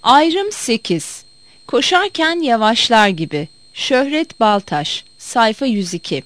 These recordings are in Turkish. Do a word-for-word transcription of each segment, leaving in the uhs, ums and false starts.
Ayrım sekiz. Koşarken yavaşlar gibi. Şöhret Baltaş. Sayfa yüz iki.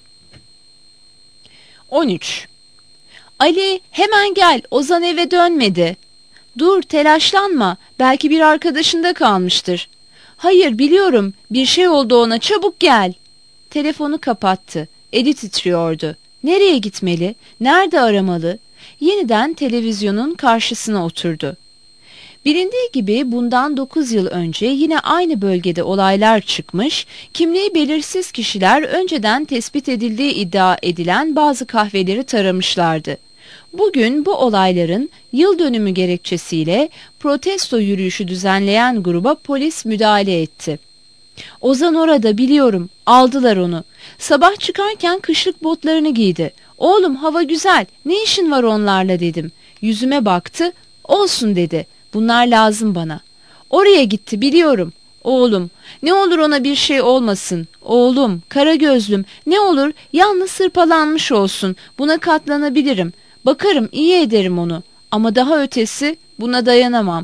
on üç. Ali, hemen gel, Ozan eve dönmedi. Dur, telaşlanma, belki bir arkadaşında kalmıştır. Hayır, biliyorum, bir şey oldu ona, çabuk gel. Telefonu kapattı. Eli titriyordu. Nereye gitmeli? Nerede aramalı? Yeniden televizyonun karşısına oturdu. Bilindiği gibi bundan dokuz yıl önce yine aynı bölgede olaylar çıkmış, kimliği belirsiz kişiler önceden tespit edildiği iddia edilen bazı kahveleri taramışlardı. Bugün bu olayların yıl dönümü gerekçesiyle protesto yürüyüşü düzenleyen gruba polis müdahale etti. Ozan orada, biliyorum, aldılar onu. Sabah çıkarken kışlık botlarını giydi. Oğlum, hava güzel, ne işin var onlarla dedim. Yüzüme baktı, olsun dedi. Bunlar lazım bana. Oraya gitti, biliyorum. Oğlum, ne olur ona bir şey olmasın. Oğlum, kara gözlüm, ne olur yalnız sırpalanmış olsun. Buna katlanabilirim. Bakarım, iyi ederim onu. Ama daha ötesi, buna dayanamam.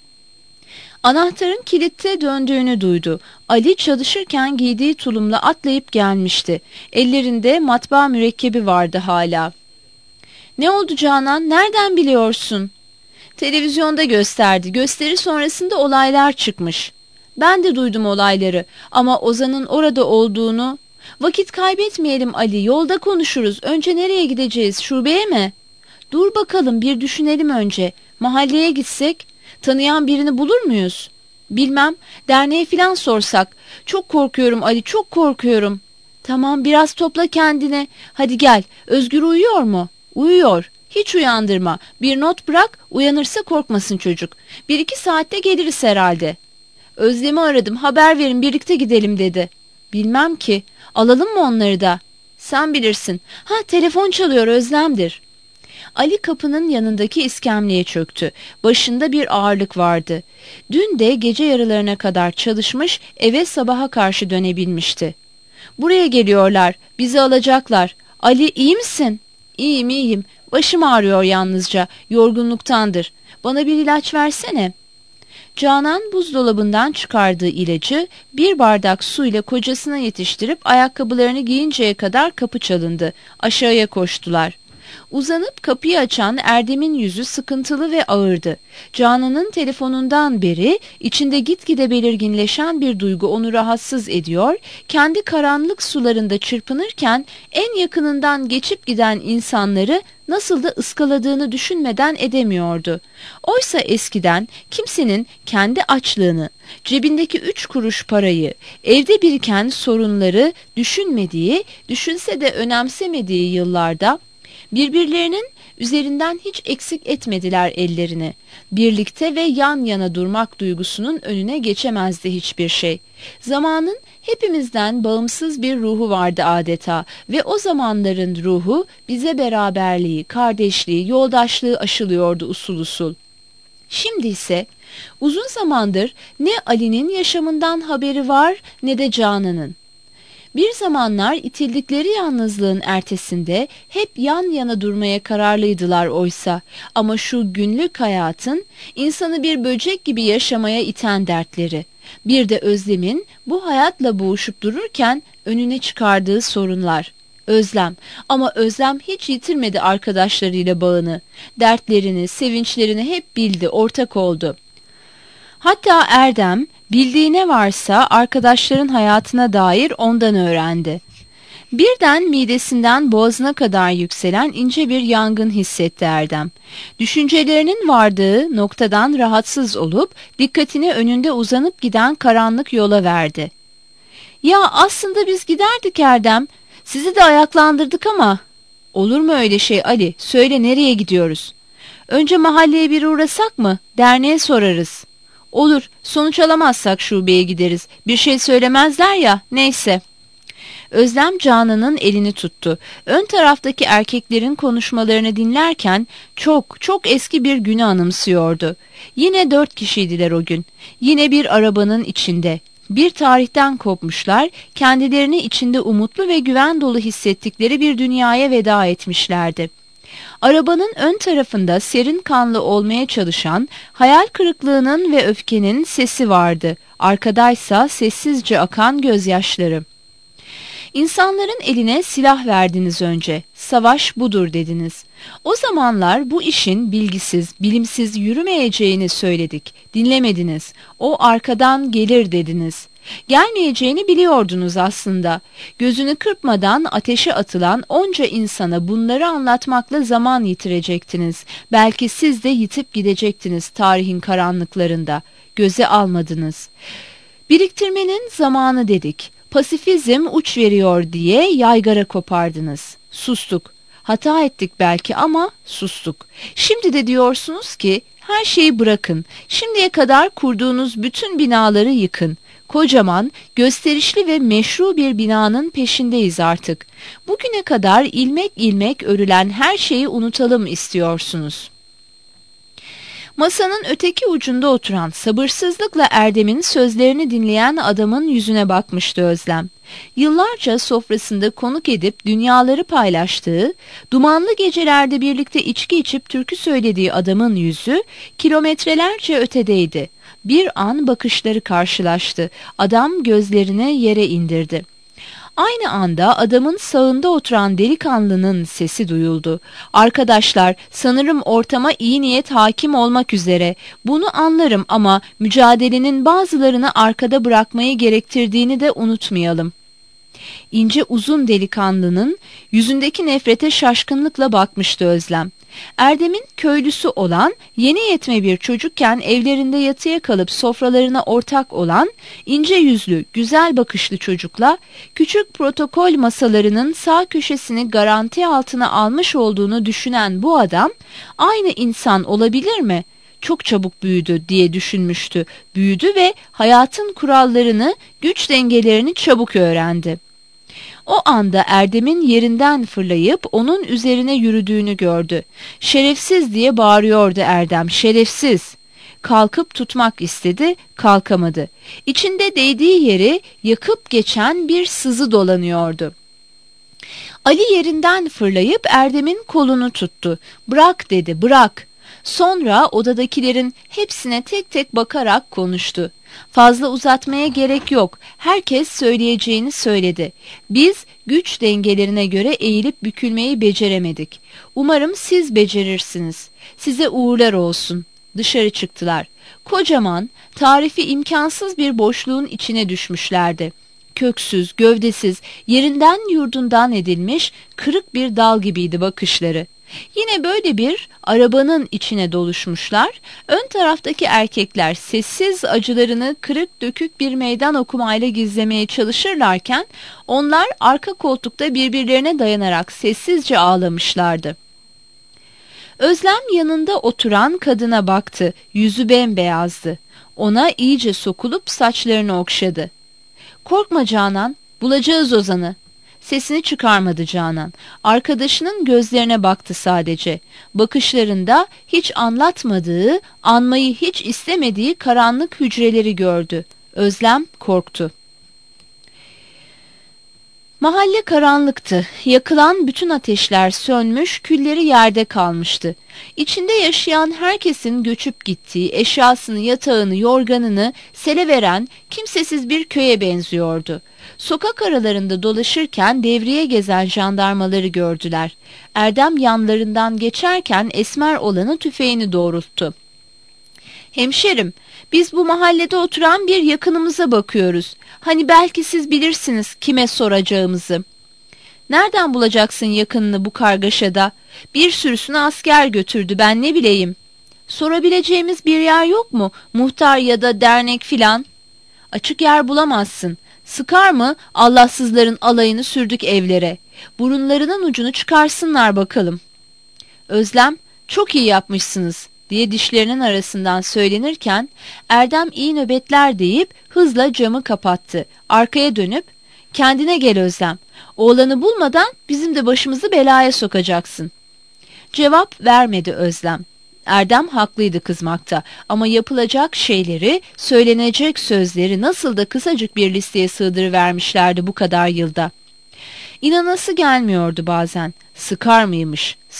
Anahtarın kilitte döndüğünü duydu. Ali çalışırken giydiği tulumla atlayıp gelmişti. Ellerinde matbaa mürekkebi vardı hala. Ne oldu Canan, nereden biliyorsun? Televizyonda gösterdi. Gösteri sonrasında olaylar çıkmış. Ben de duydum olayları ama Ozan'ın orada olduğunu... Vakit kaybetmeyelim Ali, yolda konuşuruz. Önce nereye gideceğiz, şubeye mi? Dur bakalım, bir düşünelim önce. Mahalleye gitsek tanıyan birini bulur muyuz? Bilmem, derneğe filan sorsak. Çok korkuyorum Ali, çok korkuyorum. Tamam, biraz topla kendine. Hadi gel, Özgür uyuyor mu? Uyuyor. Hiç uyandırma. Bir not bırak, uyanırsa korkmasın çocuk. Bir iki saatte geliriz herhalde. Özlem'i aradım, haber verin, birlikte gidelim dedi. Bilmem ki, alalım mı onları da? Sen bilirsin. Ha, telefon çalıyor, Özlem'dir. Ali kapının yanındaki iskemleye çöktü. Başında bir ağırlık vardı. Dün de gece yarılarına kadar çalışmış, eve sabaha karşı dönebilmişti. Buraya geliyorlar, bizi alacaklar. Ali, iyi misin? İyiyim, iyiyim. Başım ağrıyor yalnızca, yorgunluktandır. Bana bir ilaç versene. Canan buzdolabından çıkardığı ilacı bir bardak su ile kocasına yetiştirip ayakkabılarını giyinceye kadar kapı çalındı. Aşağıya koştular. Uzanıp kapıyı açan Erdem'in yüzü sıkıntılı ve ağırdı. Canan'ın telefonundan beri içinde gitgide belirginleşen bir duygu onu rahatsız ediyor, kendi karanlık sularında çırpınırken en yakınından geçip giden insanları nasıl da ıskaladığını düşünmeden edemiyordu. Oysa eskiden kimsenin kendi açlığını, cebindeki üç kuruş parayı, evde biriken sorunları düşünmediği, düşünse de önemsemediği yıllarda birbirlerinin üzerinden hiç eksik etmediler ellerini. Birlikte ve yan yana durmak duygusunun önüne geçemezdi hiçbir şey. Zamanın hepimizden bağımsız bir ruhu vardı adeta ve o zamanların ruhu bize beraberliği, kardeşliği, yoldaşlığı aşılıyordu usul usul. Şimdi ise uzun zamandır ne Ali'nin yaşamından haberi var ne de Canan'ın. Bir zamanlar itildikleri yalnızlığın ertesinde hep yan yana durmaya kararlıydılar oysa. Ama şu günlük hayatın insanı bir böcek gibi yaşamaya iten dertleri. Bir de Özlem'in bu hayatla boğuşup dururken önüne çıkardığı sorunlar. Özlem, ama Özlem hiç yitirmedi arkadaşlarıyla bağını. Dertlerini, sevinçlerini hep bildi, ortak oldu. Hatta Erdem bildiği ne varsa arkadaşların hayatına dair ondan öğrendi. Birden midesinden boğazına kadar yükselen ince bir yangın hissetti Erdem. Düşüncelerinin vardığı noktadan rahatsız olup dikkatini önünde uzanıp giden karanlık yola verdi. Ya aslında biz giderdik Erdem, sizi de ayaklandırdık ama. Olur mu öyle şey Ali, söyle nereye gidiyoruz? Önce mahalleye bir uğrasak mı, derneğe sorarız. Olur, sonuç alamazsak şubeye gideriz. Bir şey söylemezler ya, neyse. Özlem Canan'ın elini tuttu. Ön taraftaki erkeklerin konuşmalarını dinlerken çok çok eski bir günü anımsıyordu. Yine dört kişiydiler o gün. Yine bir arabanın içinde. Bir tarihten kopmuşlar, kendilerini içinde umutlu ve güven dolu hissettikleri bir dünyaya veda etmişlerdi. Arabanın ön tarafında serin kanlı olmaya çalışan, hayal kırıklığının ve öfkenin sesi vardı. Arkadaysa sessizce akan gözyaşları. İnsanların eline silah verdiniz önce. Savaş budur dediniz. O zamanlar bu işin bilgisiz, bilimsiz yürümeyeceğini söyledik. Dinlemediniz. O arkadan gelir dediniz. Gelmeyeceğini biliyordunuz aslında. Gözünü kırpmadan ateşe atılan onca insana bunları anlatmakla zaman yitirecektiniz. Belki siz de yitip gidecektiniz tarihin karanlıklarında. Göze almadınız. Biriktirmenin zamanı dedik. Pasifizm uç veriyor diye yaygara kopardınız. Sustuk. Hata ettik belki ama sustuk. Şimdi de diyorsunuz ki her şeyi bırakın. Şimdiye kadar kurduğunuz bütün binaları yıkın. Kocaman, gösterişli ve meşru bir binanın peşindeyiz artık. Bugüne kadar ilmek ilmek örülen her şeyi unutalım istiyorsunuz. Masanın öteki ucunda oturan, sabırsızlıkla Erdem'in sözlerini dinleyen adamın yüzüne bakmıştı Özlem. Yıllarca sofrasında konuk edip dünyaları paylaştığı, dumanlı gecelerde birlikte içki içip türkü söylediği adamın yüzü kilometrelerce ötedeydi. Bir an bakışları karşılaştı. Adam gözlerini yere indirdi. Aynı anda adamın sağında oturan delikanlının sesi duyuldu. Arkadaşlar, sanırım ortama iyi niyet hakim olmak üzere. Bunu anlarım ama mücadelenin bazılarını arkada bırakmayı gerektirdiğini de unutmayalım. İnce uzun delikanlının yüzündeki nefrete şaşkınlıkla bakmıştı Özlem. Erdem'in köylüsü olan, yeni yetme bir çocukken evlerinde yatıya kalıp sofralarına ortak olan, ince yüzlü, güzel bakışlı çocukla, küçük protokol masalarının sağ köşesini garanti altına almış olduğunu düşünen bu adam, aynı insan olabilir mi? Çok çabuk büyüdü diye düşünmüştü. Büyüdü ve hayatın kurallarını, güç dengelerini çabuk öğrendi. O anda Erdem'in yerinden fırlayıp onun üzerine yürüdüğünü gördü. Şerefsiz diye bağırıyordu Erdem, şerefsiz. Kalkıp tutmak istedi, kalkamadı. İçinde değdiği yeri yakıp geçen bir sızı dolanıyordu. Ali yerinden fırlayıp Erdem'in kolunu tuttu. Bırak dedi, bırak. Sonra odadakilerin hepsine tek tek bakarak konuştu. Fazla uzatmaya gerek yok. Herkes söyleyeceğini söyledi. Biz güç dengelerine göre eğilip bükülmeyi beceremedik. Umarım siz becerirsiniz. Size uğurlar olsun. Dışarı çıktılar. Kocaman, tarifi imkansız bir boşluğun içine düşmüşlerdi. Köksüz, gövdesiz, yerinden yurdundan edilmiş, kırık bir dal gibiydi bakışları. Yine böyle bir arabanın içine doluşmuşlar, ön taraftaki erkekler sessiz acılarını kırık dökük bir meydan okumayla gizlemeye çalışırlarken, onlar arka koltukta birbirlerine dayanarak sessizce ağlamışlardı. Özlem yanında oturan kadına baktı, yüzü bembeyazdı. Ona iyice sokulup saçlarını okşadı. "Korkma Canan, bulacağız Ozan'ı." Sesini çıkarmadı Canan. Arkadaşının gözlerine baktı sadece. Bakışlarında hiç anlatmadığı, anmayı hiç istemediği karanlık hücreleri gördü. Özlem korktu. Mahalle karanlıktı. Yakılan bütün ateşler sönmüş, külleri yerde kalmıştı. İçinde yaşayan herkesin göçüp gittiği, eşyasını, yatağını, yorganını sele veren kimsesiz bir köye benziyordu. Sokak aralarında dolaşırken devriye gezen jandarmaları gördüler. Erdem yanlarından geçerken esmer olanı tüfeğini doğrulttu. "Hemşerim, biz bu mahallede oturan bir yakınımıza bakıyoruz. Hani belki siz bilirsiniz kime soracağımızı." "Nereden bulacaksın yakınını bu kargaşada? Bir sürüsünü asker götürdü, ben ne bileyim." "Sorabileceğimiz bir yer yok mu? Muhtar ya da dernek filan?" "Açık yer bulamazsın. Sıkar mı Allahsızların alayını sürdük evlere. Burunlarının ucunu çıkarsınlar bakalım." Özlem, "Çok iyi yapmışsınız." diye dişlerinin arasından söylenirken Erdem iyi nöbetler deyip hızla camı kapattı. Arkaya dönüp, "Kendine gel Özlem. Oğlanı bulmadan bizim de başımızı belaya sokacaksın." Cevap vermedi Özlem. Erdem haklıydı kızmakta ama yapılacak şeyleri, söylenecek sözleri nasıl da kısacık bir listeye sığdırıvermişlerdi bu kadar yılda. İnanası gelmiyordu bazen. Sıkar mıymış?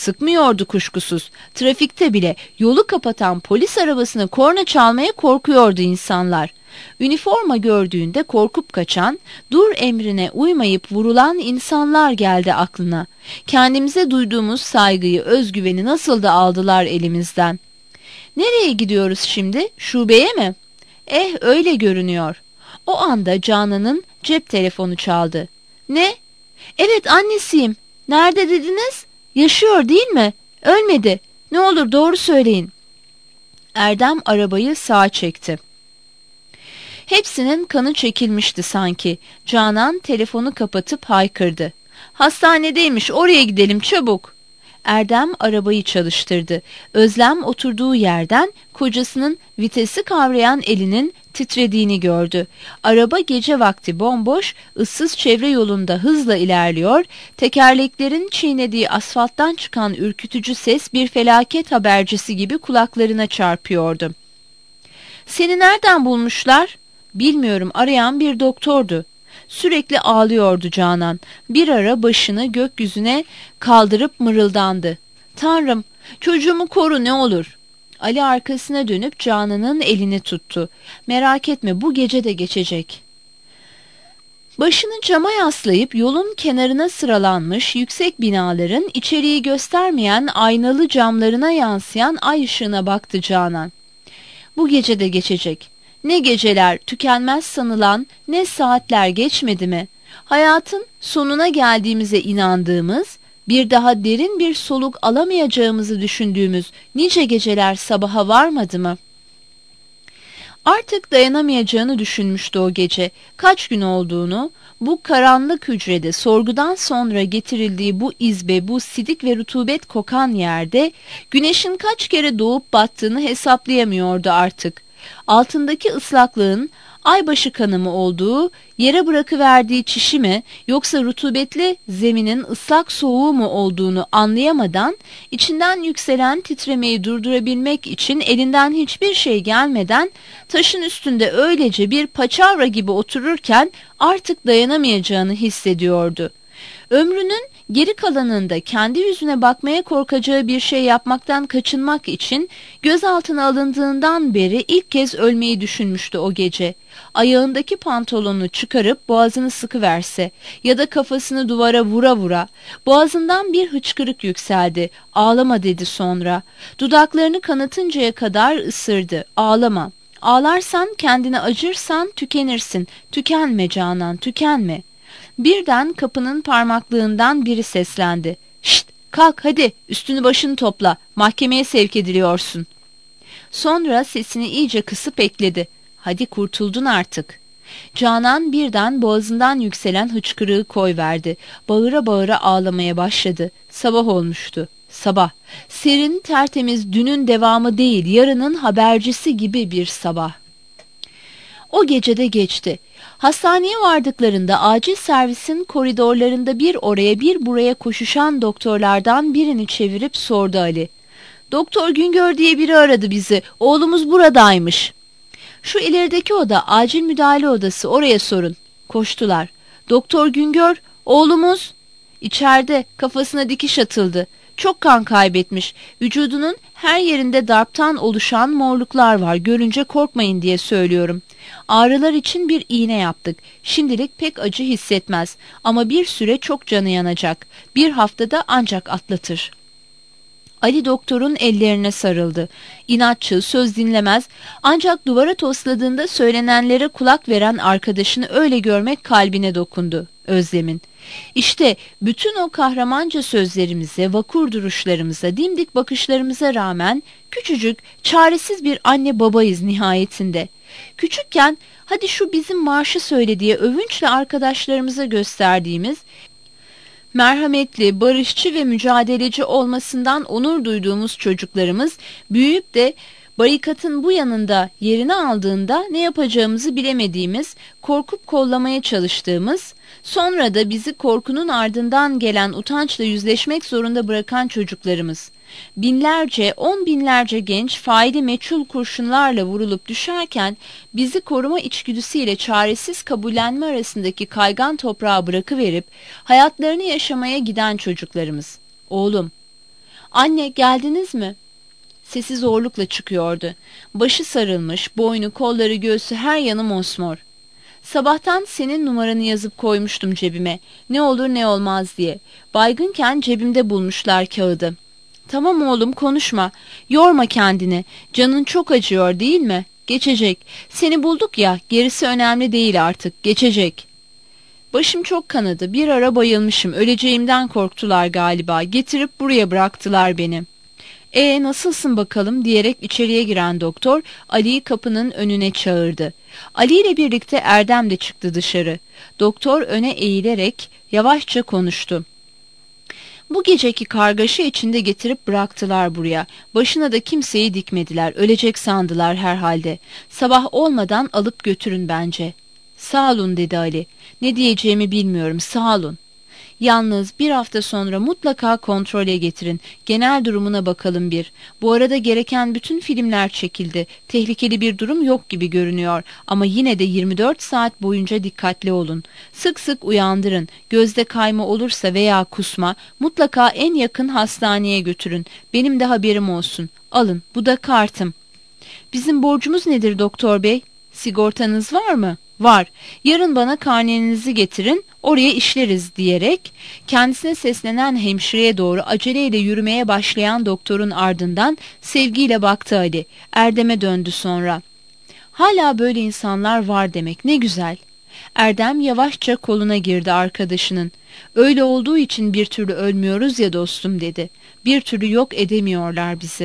Sıkmıyordu kuşkusuz. Trafikte bile yolu kapatan polis arabasına korna çalmaya korkuyordu insanlar. Üniforma gördüğünde korkup kaçan, dur emrine uymayıp vurulan insanlar geldi aklına. Kendimize duyduğumuz saygıyı, özgüveni nasıl da aldılar elimizden. Nereye gidiyoruz şimdi? Şubeye mi? Eh, öyle görünüyor. O anda Canan'ın cep telefonu çaldı. Ne? Evet, annesiyim. Nerede dediniz? Yaşıyor değil mi? Ölmedi. Ne olur doğru söyleyin. Erdem arabayı sağa çekti. Hepsinin kanı çekilmişti sanki. Canan telefonu kapatıp haykırdı. Hastanedeymiş, oraya gidelim çabuk. Erdem arabayı çalıştırdı. Özlem oturduğu yerden kocasının vitesi kavrayan elinin titrediğini gördü. Araba gece vakti bomboş, ıssız çevre yolunda hızla ilerliyor, tekerleklerin çiğnediği asfalttan çıkan ürkütücü ses bir felaket habercisi gibi kulaklarına çarpıyordu. "Seni nereden bulmuşlar?" "Bilmiyorum, arayan bir doktordu." Sürekli ağlıyordu Canan. Bir ara başını gökyüzüne kaldırıp mırıldandı. "Tanrım, çocuğumu koru ne olur." Ali arkasına dönüp Canan'ın elini tuttu. "Merak etme, bu gece de geçecek." Başını cama yaslayıp yolun kenarına sıralanmış yüksek binaların içeriği göstermeyen aynalı camlarına yansıyan ay ışığına baktı Canan. Bu gece de geçecek. Ne geceler, tükenmez sanılan, ne saatler geçmedi mi? Hayatın sonuna geldiğimize inandığımız, bir daha derin bir soluk alamayacağımızı düşündüğümüz nice geceler sabaha varmadı mı? Artık dayanamayacağını düşünmüştü o gece. Kaç gün olduğunu, bu karanlık hücrede sorgudan sonra getirildiği bu izbe, bu sidik ve rutubet kokan yerde güneşin kaç kere doğup battığını hesaplayamıyordu artık. Altındaki ıslaklığın aybaşı kanı mı olduğu, yere bırakıverdiği çişi mi, yoksa rutubetli zeminin ıslak soğuğu mu olduğunu anlayamadan, içinden yükselen titremeyi durdurabilmek için elinden hiçbir şey gelmeden taşın üstünde öylece bir paçavra gibi otururken artık dayanamayacağını hissediyordu. Ömrünün geri kalanında kendi yüzüne bakmaya korkacağı bir şey yapmaktan kaçınmak için gözaltına alındığından beri ilk kez ölmeyi düşünmüştü o gece. Ayağındaki pantolonunu çıkarıp boğazını sıkıverse ya da kafasını duvara vura vura. Boğazından bir hıçkırık yükseldi. "Ağlama," dedi sonra. Dudaklarını kanatıncaya kadar ısırdı. "Ağlama. Ağlarsan, kendine acırsan tükenirsin. Tükenme Canan, tükenme." Birden kapının parmaklığından biri seslendi. "Şşt, kalk hadi, üstünü başını topla, mahkemeye sevk ediliyorsun." Sonra sesini iyice kısıp ekledi. "Hadi, kurtuldun artık." Canan birden boğazından yükselen hıçkırığı koyverdi. Bağıra bağıra ağlamaya başladı. Sabah olmuştu. Sabah. Serin, tertemiz, dünün devamı değil, yarının habercisi gibi bir sabah. O gecede geçti. Hastaneye vardıklarında acil servisin koridorlarında bir oraya bir buraya koşuşan doktorlardan birini çevirip sordu Ali. "Doktor Güngör diye biri aradı bizi. Oğlumuz buradaymış." "Şu ilerideki oda, acil müdahale odası, oraya sorun." Koştular. "Doktor Güngör, oğlumuz." "İçeride, kafasına dikiş atıldı. Çok kan kaybetmiş. Vücudunun her yerinde darptan oluşan morluklar var. Görünce korkmayın diye söylüyorum. Ağrılar için bir iğne yaptık. Şimdilik pek acı hissetmez. Ama bir süre çok canı yanacak. Bir haftada ancak atlatır." Ali doktorun ellerine sarıldı. İnatçı, söz dinlemez, ancak duvara tosladığında söylenenlere kulak veren arkadaşını öyle görmek kalbine dokundu Özlem'in. İşte bütün o kahramanca sözlerimize, vakur duruşlarımıza, dimdik bakışlarımıza rağmen küçücük, çaresiz bir anne babayız nihayetinde. Küçükken hadi şu bizim marşı söyle diye övünçle arkadaşlarımıza gösterdiğimiz, merhametli, barışçı ve mücadeleci olmasından onur duyduğumuz çocuklarımız büyüyüp de barikatın bu yanında yerini aldığında ne yapacağımızı bilemediğimiz, korkup kollamaya çalıştığımız, sonra da bizi korkunun ardından gelen utançla yüzleşmek zorunda bırakan çocuklarımız. Binlerce, on binlerce genç faili meçhul kurşunlarla vurulup düşerken bizi koruma içgüdüsüyle çaresiz kabullenme arasındaki kaygan toprağa bırakıverip hayatlarını yaşamaya giden çocuklarımız. Oğlum, Anne, geldiniz mi? Sesi zorlukla çıkıyordu. Başı sarılmış, boynu, kolları, göğsü, her yanı mosmor. Sabahtan senin numaranı yazıp koymuştum cebime. Ne olur ne olmaz diye. Baygınken cebimde bulmuşlar kağıdı. Tamam oğlum, konuşma. Yorma kendini. Canın çok acıyor değil mi? Geçecek. Seni bulduk ya, gerisi önemli değil artık. Geçecek. Başım çok kanadı. Bir ara bayılmışım. Öleceğimden korktular galiba. Getirip buraya bıraktılar beni. E nasılsın bakalım diyerek içeriye giren doktor Ali'yi kapının önüne çağırdı. Ali ile birlikte Erdem de çıktı dışarı. Doktor öne eğilerek yavaşça konuştu. Bu geceki kargaşa içinde getirip bıraktılar buraya. Başına da kimseyi dikmediler. Ölecek sandılar herhalde. Sabah olmadan alıp götürün bence. Sağ olun dedi Ali. Ne diyeceğimi bilmiyorum, sağ olun. Yalnız bir hafta sonra mutlaka kontrole getirin. Genel durumuna bakalım bir. Bu arada gereken bütün filmler çekildi. Tehlikeli bir durum yok gibi görünüyor. Ama yine de yirmi dört saat boyunca dikkatli olun. Sık sık uyandırın. Gözde kayma olursa veya kusma mutlaka en yakın hastaneye götürün. Benim de haberim olsun. Alın, bu da kartım. Bizim borcumuz nedir doktor bey? Sigortanız var mı? Var. Yarın bana karnenizi getirin, oraya işleriz diyerek kendisine seslenen hemşireye doğru aceleyle yürümeye başlayan doktorun ardından sevgiyle baktı Ali. Erdem'e döndü sonra. Hala böyle insanlar var demek, ne güzel. Erdem yavaşça koluna girdi arkadaşının. Öyle olduğu için bir türlü ölmüyoruz ya dostum dedi. Bir türlü yok edemiyorlar bizi.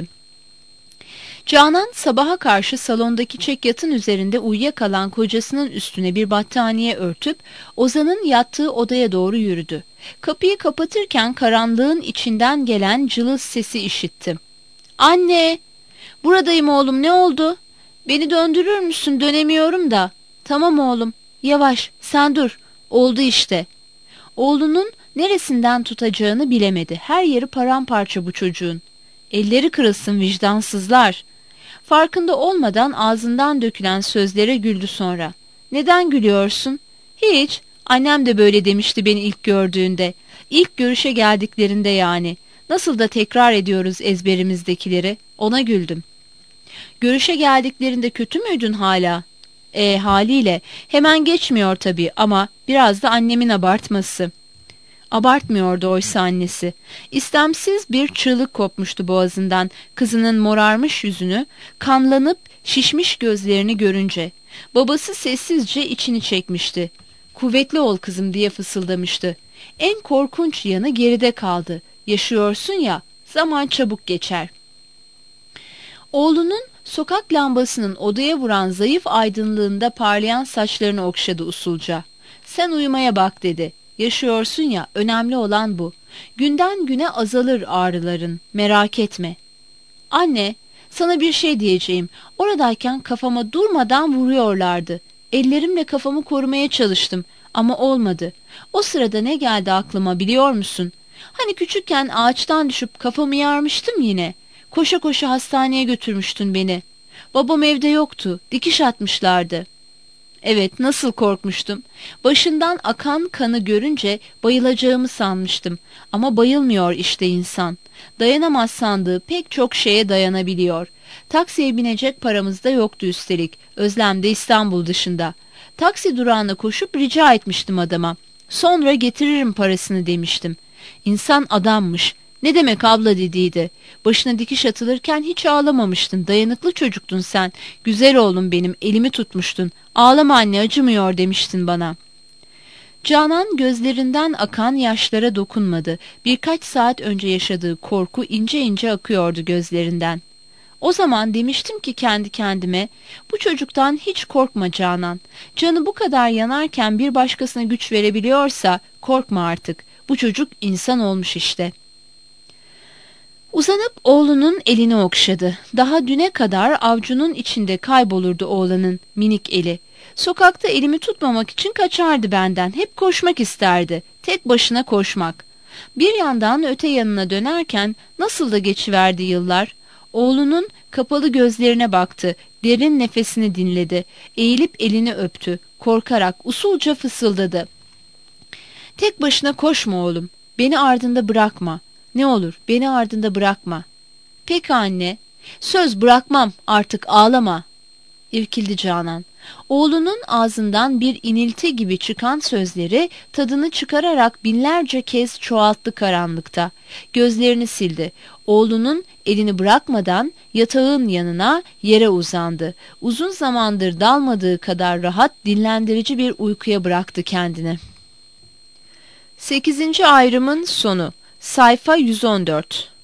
Canan sabaha karşı salondaki çekyatın üzerinde uyuyakalan kocasının üstüne bir battaniye örtüp Ozan'ın yattığı odaya doğru yürüdü. Kapıyı kapatırken karanlığın içinden gelen cılız sesi işitti. Anne! Buradayım oğlum, ne oldu? Beni döndürür müsün, dönemiyorum da. Tamam oğlum, yavaş, sen dur. Oldu işte. Oğlunun neresinden tutacağını bilemedi. Her yeri paramparça bu çocuğun. Elleri kırılsın vicdansızlar. Farkında olmadan ağzından dökülen sözlere güldü sonra. Neden gülüyorsun? Hiç. Annem de böyle demişti beni ilk gördüğünde. İlk görüşe geldiklerinde yani. Nasıl da tekrar ediyoruz ezberimizdekileri. Ona güldüm. Görüşe geldiklerinde kötü müydün hala? E haliyle. Hemen geçmiyor tabii ama biraz da annemin abartması. Abartmıyordu oysa annesi. İstemsiz bir çığlık kopmuştu boğazından kızının morarmış yüzünü, kanlanıp şişmiş gözlerini görünce. Babası sessizce içini çekmişti. Kuvvetli ol kızım diye fısıldamıştı. En korkunç yanı geride kaldı. Yaşıyorsun ya, zaman çabuk geçer. Oğlunun sokak lambasının odaya vuran zayıf aydınlığında parlayan saçlarını okşadı usulca. Sen uyumaya bak dedi. Yaşıyorsun ya, önemli olan bu. Günden güne azalır ağrıların, merak etme. Anne, sana bir şey diyeceğim. Oradayken kafama durmadan vuruyorlardı. Ellerimle kafamı korumaya çalıştım ama olmadı. O sırada ne geldi aklıma biliyor musun? Hani küçükken ağaçtan düşüp kafamı yarmıştım yine. Koşa koşa hastaneye götürmüştün beni. Babam evde yoktu, dikiş atmışlardı. Evet, nasıl korkmuştum. Başından akan kanı görünce bayılacağımı sanmıştım. Ama bayılmıyor işte insan. Dayanamaz sandığı pek çok şeye dayanabiliyor. Taksiye binecek paramız da yoktu üstelik. Özlem de İstanbul dışında. Taksi durağına koşup rica etmiştim adama. Sonra getiririm parasını demiştim. İnsan adammış. Ne demek abla dediydi. Başına dikiş atılırken hiç ağlamamıştın. Dayanıklı çocuktun sen. Güzel oğlum benim, elimi tutmuştun. Ağlama anne, acımıyor demiştin bana. Canan gözlerinden akan yaşlara dokunmadı. Birkaç saat önce yaşadığı korku ince ince akıyordu gözlerinden. O zaman demiştim ki kendi kendime, bu çocuktan hiç korkma Canan. Canı bu kadar yanarken bir başkasına güç verebiliyorsa korkma artık. Bu çocuk insan olmuş işte. Uzanıp oğlunun elini okşadı. Daha düne kadar avcunun içinde kaybolurdu oğlanın minik eli. Sokakta elimi tutmamak için kaçardı benden. Hep koşmak isterdi. Tek başına koşmak. Bir yandan öte yanına dönerken nasıl da geçiverdi yıllar. Oğlunun kapalı gözlerine baktı. Derin nefesini dinledi. Eğilip elini öptü. Korkarak usulca fısıldadı. Tek başına koşma oğlum. Beni ardında bırakma. Ne olur beni ardında bırakma. Peki anne. Söz bırakmam, artık ağlama. İrkildi Canan. Oğlunun ağzından bir inilti gibi çıkan sözleri tadını çıkararak binlerce kez çoğalttı karanlıkta. Gözlerini sildi. Oğlunun elini bırakmadan yatağın yanına yere uzandı. Uzun zamandır dalmadığı kadar rahat, dinlendirici bir uykuya bıraktı kendini. Sekizinci ayrımın sonu. Sayfa yüz on dört.